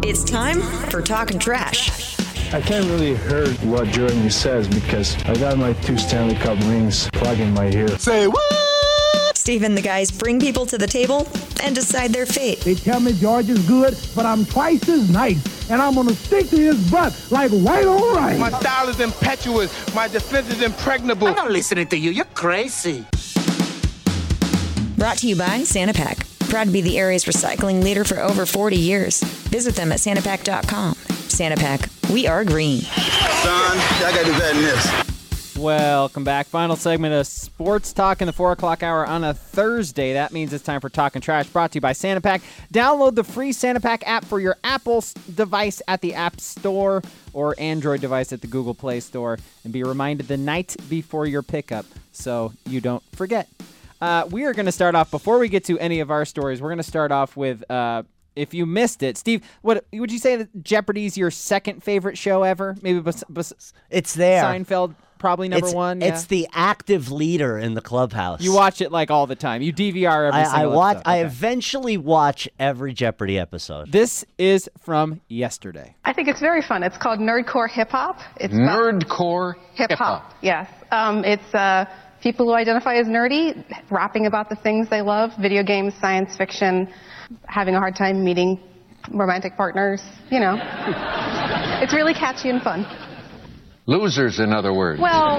It's time for Talking Trash. I can't really hear what Jeremy says because I got my 2 Stanley Cup rings plugged in my ear. Say what? Steve and the guys bring people to the table and decide their fate. They tell me George is good, but I'm twice as nice, and I'm going to stick to his butt like white on rice. My style is impetuous. My defense is impregnable. I'm not listening to you. You're crazy. Brought to you by Sanapack. Proud to be the area's recycling leader for over 40 years. Visit them at Sanapack.com. Sanapack, we are green. Son, I got to do better than this. Welcome back. Final segment of Sports Talk in the 4 o'clock hour on a Thursday. That means it's time for Talking Trash, brought to you by Sanapack. Download the free Sanapack app for your Apple device at the App Store or Android device at the Google Play Store, and be reminded the night before your pickup so you don't forget. We are going to start off, before we get to any of our stories, we're going to start off with, if you missed it, Steve, what would you say that Jeopardy's your second favorite show ever? Maybe it's there. Seinfeld, probably number one. Yeah. It's the active leader in the clubhouse. You watch it like all the time. You DVR every single episode. I eventually watch every Jeopardy episode. This is from yesterday. I think it's very fun. It's called Nerdcore Hip Hop. It's Nerdcore Hip Hop. Yes. It's people who identify as nerdy, rapping about the things they love, video games, science fiction, having a hard time meeting romantic partners, you know. It's really catchy and fun. Losers, in other words. Well...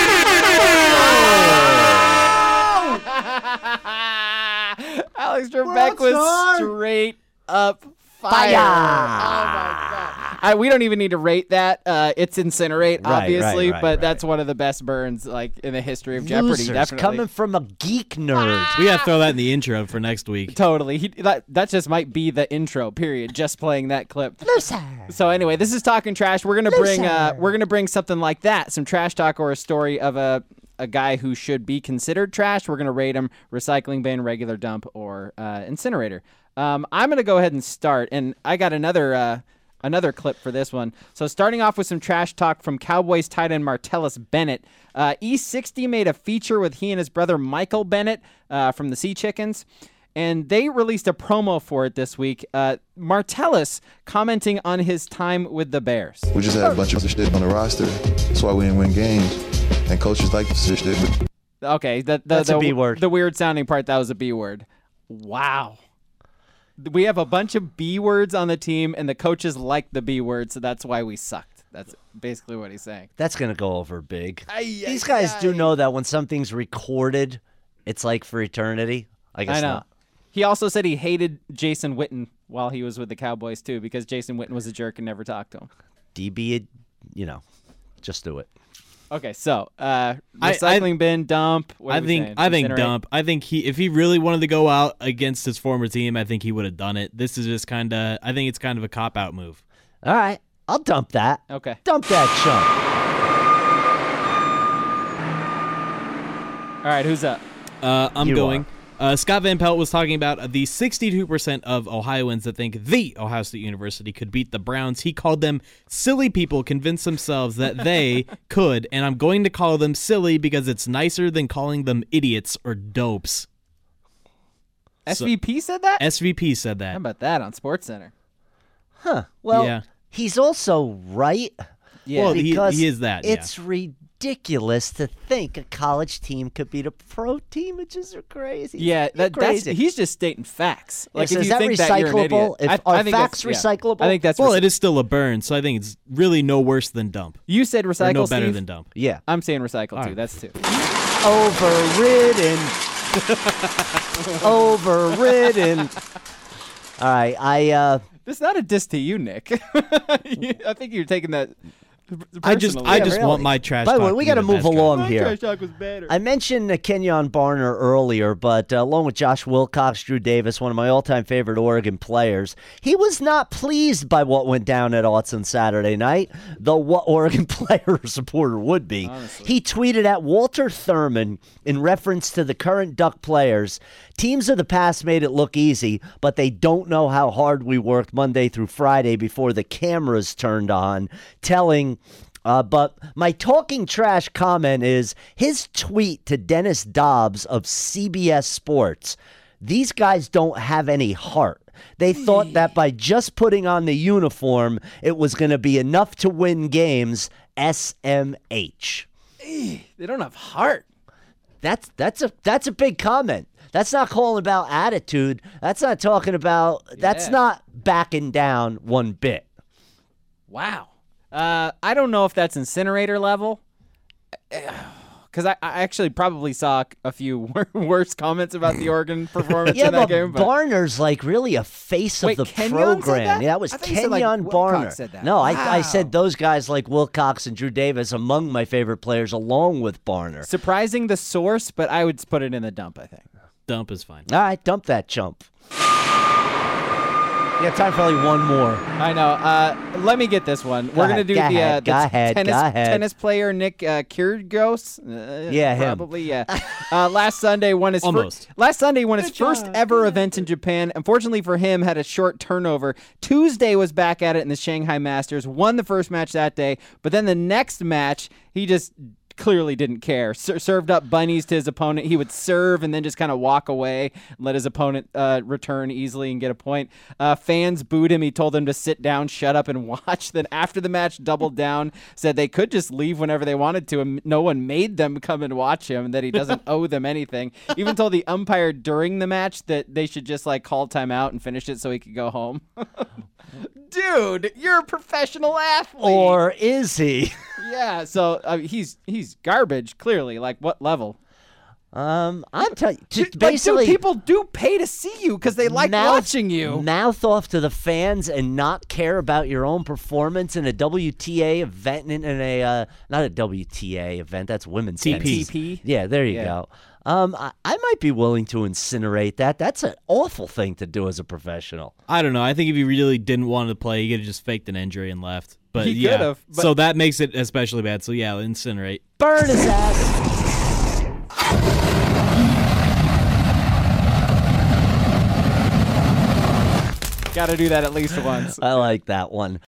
Alex Trebek was straight up fire. Oh, my God. We don't even need to rate that. It's Incinerate, obviously, but that's one of the best burns like in the history of Jeopardy. Losers, definitely coming from a geek nerd. We gotta throw that in the intro for next week. Totally. That just might be the intro. Period. Just playing that clip. Loser. So anyway, this is Talking Trash. We're gonna bring something like that, some trash talk or a story of a guy who should be considered trash. We're gonna rate him recycling bin, regular dump, or incinerator. I'm gonna go ahead and start, and I got another clip for this one. So starting off with some trash talk from Cowboys tight end Martellus Bennett. E60 made a feature with he and his brother Michael Bennett from the Sea Chickens, and they released a promo for it this week. Martellus commenting on his time with the Bears. We just had a bunch of shit on the roster. That's why we didn't win games, and coaches like this shit. Okay, that's a B word. The weird sounding part, that was a B word. Wow. We have a bunch of B words on the team, and the coaches like the B word, so that's why we sucked. That's basically what he's saying. That's going to go over big. These guys do know that when something's recorded, it's like for eternity. I guess not. He also said he hated Jason Witten while he was with the Cowboys, too, because Jason Witten was a jerk and never talked to him. DB, just do it. Okay, so recycling bin, dump. I think dump. I think if he really wanted to go out against his former team, I think he would have done it. This is just I think it's kind of a cop-out move. All right, I'll dump that. Okay. Dump that chunk. All right, who's up? I'm going. Scott Van Pelt was talking about the 62% of Ohioans that think the Ohio State University could beat the Browns. He called them silly people convinced themselves that they could, and I'm going to call them silly because it's nicer than calling them idiots or dopes. SVP said that? SVP said that. How about that on SportsCenter? Huh. Well, yeah. He's also right. Yeah, well, he is that. It's ridiculous to think a college team could beat a pro team. It just are crazy. Yeah, he's just stating facts. Like, so if is you that think recyclable? that, you're an idiot. Are facts recyclable? I think that's it is still a burn, so I think it's really no worse than dump. You said recycle, or no better Steve? than dump. Yeah. I'm saying recycle, All too. right. That's 2. Overridden. All right, This is not a diss to you, Nick. I think you're taking that I just want my trash talk. By the way, we got to move along here. Trash talk was better. I mentioned Kenyon Barner earlier, but along with Josh Wilcox, Drew Davis, one of my all-time favorite Oregon players, he was not pleased by what went down at Autzen Saturday night, though what Oregon player or supporter would be. Honestly. He tweeted at Walter Thurman in reference to the current Duck players, "Teams of the past made it look easy, but they don't know how hard we worked Monday through Friday before the cameras turned on," telling... but my talking trash comment is his tweet to Dennis Dobbs of CBS Sports. These guys don't have any heart. They thought that by just putting on the uniform, it was going to be enough to win games. SMH. They don't have heart. That's a big comment. That's not calling about attitude. That's not talking about. That's not backing down one bit. Wow. I don't know if that's incinerator level. Because I actually probably saw a few worse comments about the Oregon performance in that game. But Barner's like really a face of the Kenyon program. said that? Yeah, that was I thought you said, Kenyon like, Barner. Wilcox said that. No, Wow. I said those guys like Wilcox and Drew Davis among my favorite players, along with Barner. Surprising the source, but I would put it in the dump, I think. Dump is fine. All right, dump that chump. You got time for only one more. I know. Let me get this one. We're going to do the tennis player Nick Kyrgios. Yeah, him. Probably, yeah. Last Sunday won his first ever event in Japan. Unfortunately for him, had a short turnover. Tuesday was back at it in the Shanghai Masters. Won the first match that day, but then the next match, he just clearly didn't care. Served up bunnies to his opponent. He would serve and then just kind of walk away, let his opponent return easily and get a point. Fans booed him. He told them to sit down, shut up, and watch. Then after the match, doubled down, said they could just leave whenever they wanted to, and no one made them come and watch him, and that he doesn't owe them anything. Even told the umpire during the match that they should just like call timeout and finish it so he could go home. Dude, you're a professional athlete. Or is he? Yeah, so he's garbage, clearly. Like, what level? I'm telling you, just basically, people do pay to see you because they like watching you. Mouth off to the fans and not care about your own performance in a WTA event, in a not a WTA event. That's women's tennis. TP. Yeah, there you go. I might be willing to incinerate that. That's an awful thing to do as a professional. I don't know. I think if he really didn't want to play, he could have just faked an injury and left. But he could have. So that makes it especially bad. So yeah, incinerate. Burn his ass. Got to do that at least once. I like that one.